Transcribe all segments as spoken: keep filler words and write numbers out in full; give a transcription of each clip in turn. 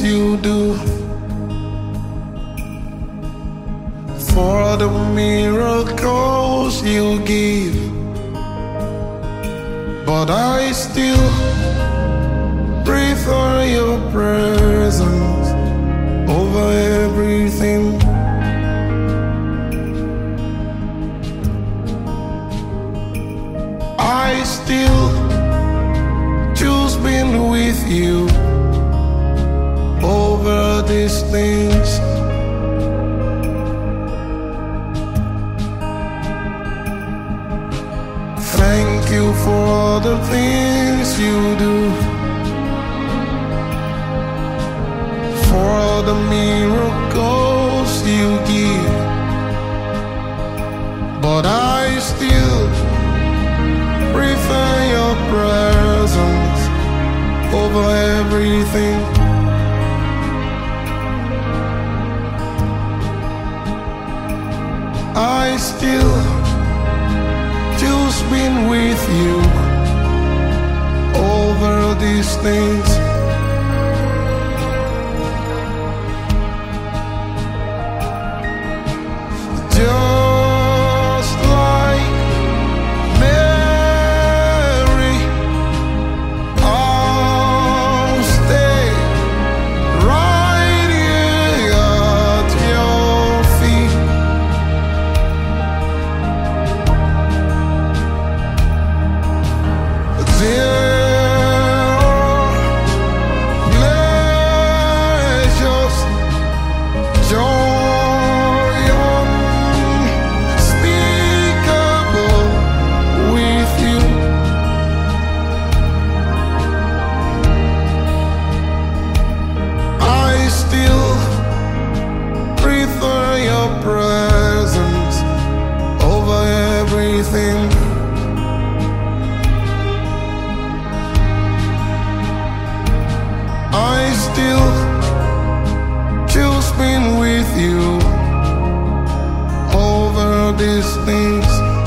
you do, for the miracles you give. But I still prefer your presence over everything. I still choose being with you over these things. Thank you for all the things you do, for all the miracles you give. But I still prefer your presence over everything. I still choose being with you over these things. Just like Mary, I'll stay right here at your feet. There are pleasures, joy unspeakable with you. I still prefer your presence over everything. I still choose being with you over these things.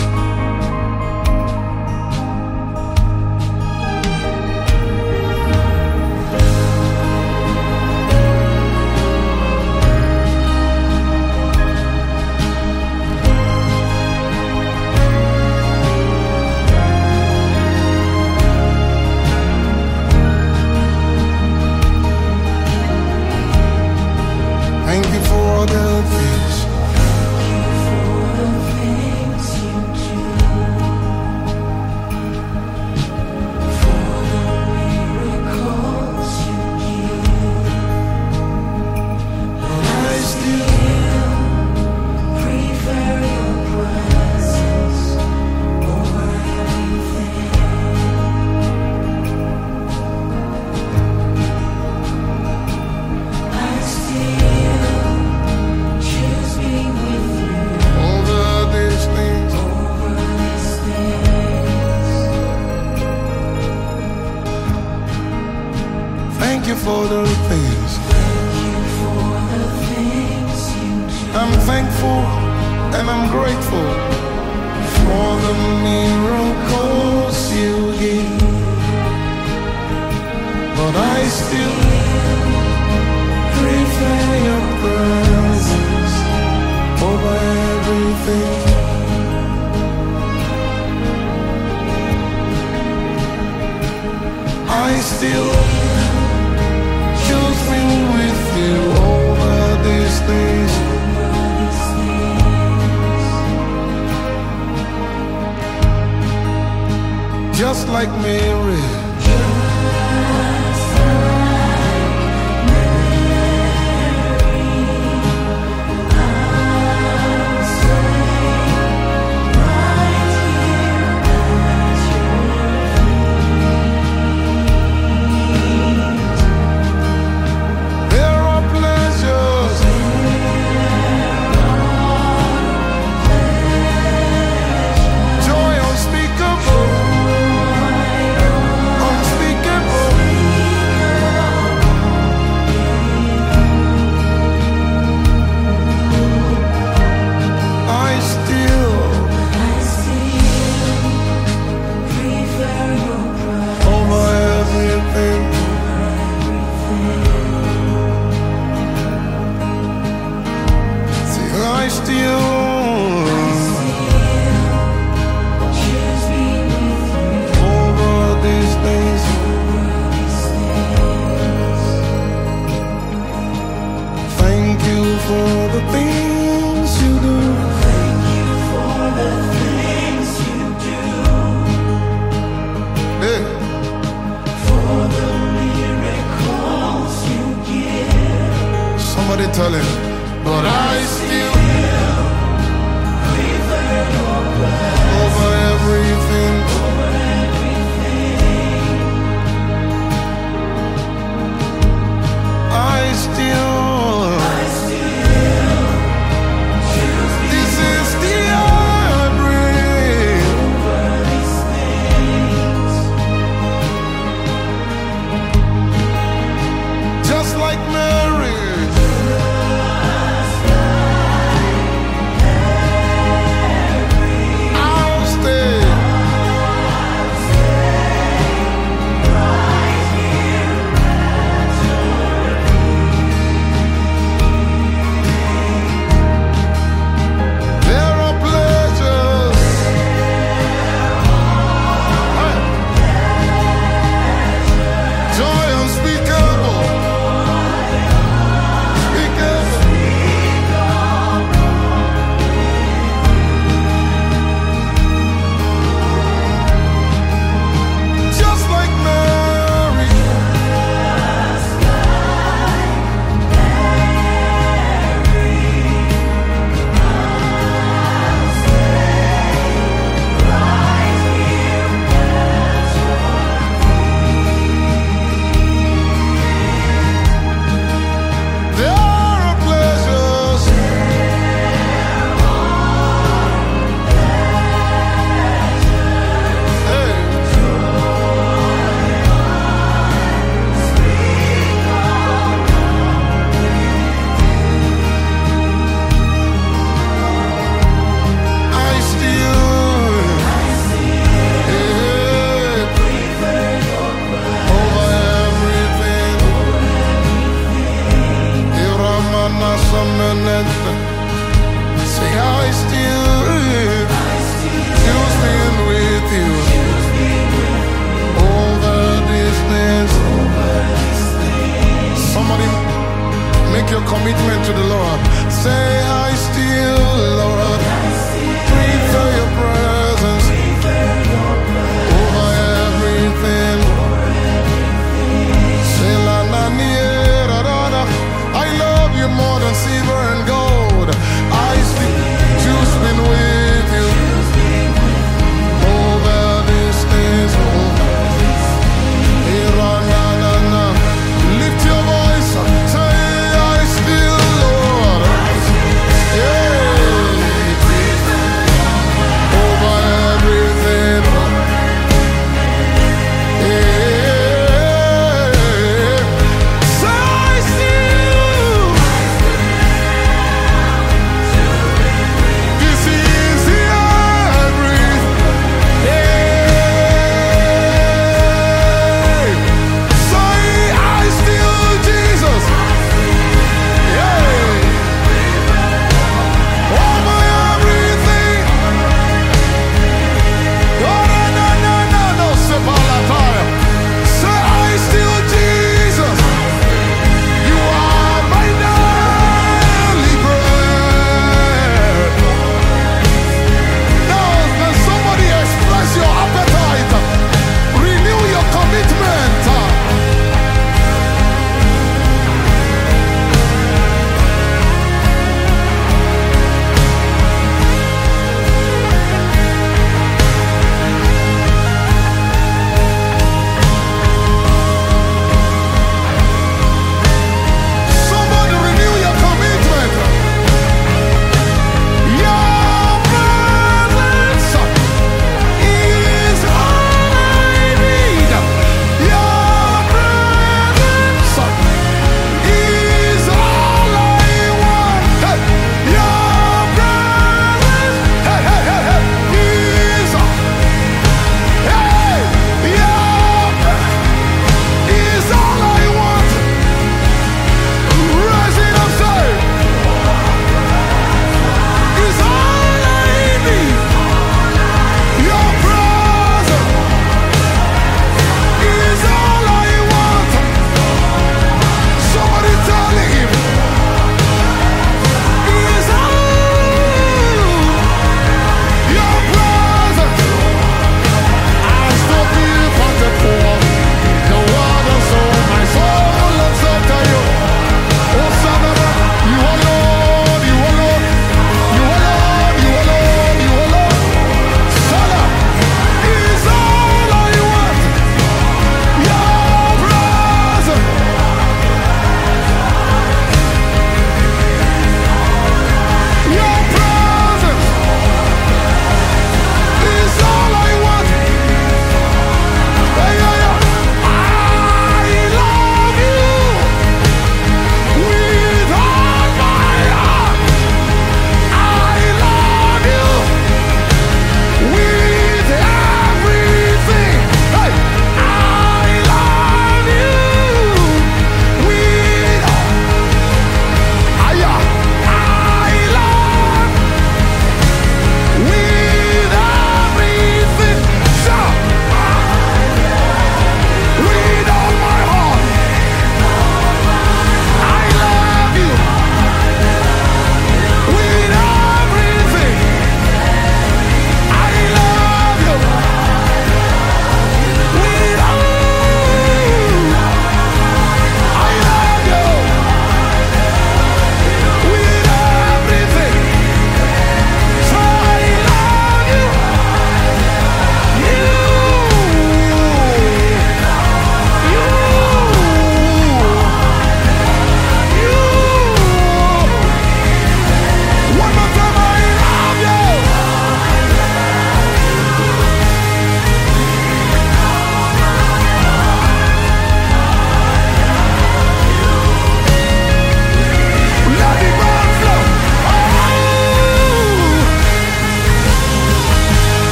Thank you for the things. I still prefer your presence over everything. I still choose being with you over these things. Over these things. Thank you for the things. I'm thankful and I'm grateful for the miracles you give. But I still prefer your presence over everything. I still choose being with you over these things. Just like Mary, there are pleasures, joy unspeakable, tell him, but I still over everything. I still, this is the air I breathe. Just like Mary, I'll stay. There are pleasures, joy unspeakable, just like Mary. There are pleasures, hey. I still, yeah, over everything. Iramana Sameneta. Say I still, choose being with you. Over distance. Somebody make your commitment to the Lord. Say